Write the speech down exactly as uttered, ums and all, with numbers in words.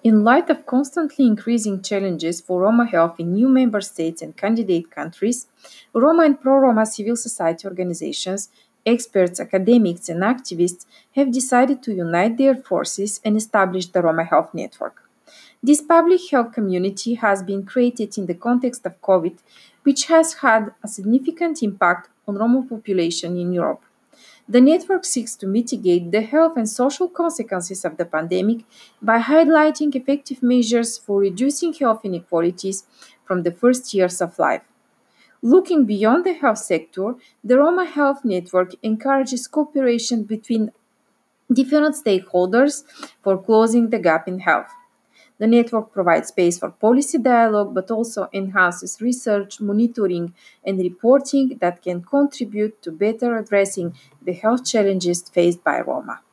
In light of constantly increasing challenges for Roma health in new member states and candidate countries, Roma and pro Roma civil society organizations, experts, academics, and activists have decided to unite their forces and establish the Roma Health Network. This public health community has been created in the context of COVID, which has had a significant impact on Roma population in Europe. The network seeks to mitigate the health and social consequences of the pandemic by highlighting effective measures for reducing health inequalities from the first years of life. Looking beyond the health sector, the Roma Health Network encourages cooperation between different stakeholders for closing the gap in health. The network provides space for policy dialogue but also enhances research, monitoring, and reporting that can contribute to better addressing the health challenges faced by Roma.